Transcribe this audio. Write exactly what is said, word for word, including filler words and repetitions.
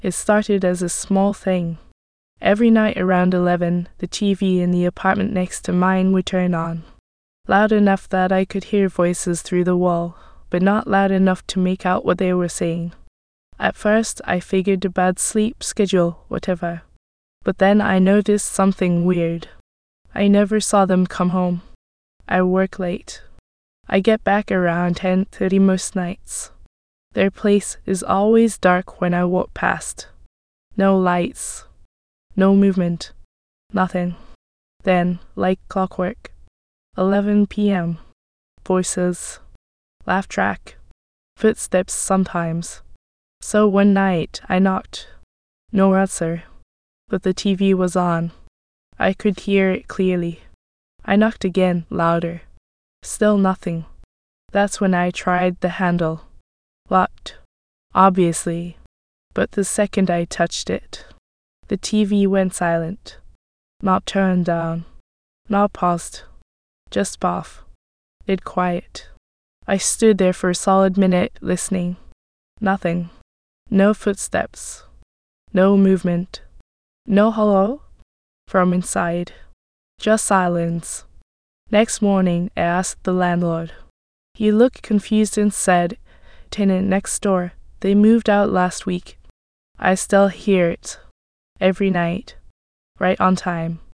It started as a small thing. Every night around eleven, the T V in the apartment next to mine would turn on. Loud enough that I could hear voices through the wall, but not loud enough to make out what they were saying. At first, I figured a bad sleep schedule, whatever. But then I noticed something weird. I never saw them come home. I work late. I get back around ten thirty most nights. Their place is always dark when I walk past. No lights. No movement. Nothing. Then, like clockwork, eleven p.m. Voices. Laugh track. Footsteps sometimes. So one night I knocked. No answer. But the T V was on. I could hear it clearly. I knocked again, louder. Still nothing. That's when I tried the handle. Locked. Obviously. But the second I touched it, the T V went silent. Not turned down. Not paused. Just off. It quiet. I stood there for a solid minute, listening. Nothing. No footsteps. No movement. No hello? From inside. Just silence. Next morning, I asked the landlord. He looked confused and said, "Tenant next door, they moved out last week." I still hear it. Every night. Right on time.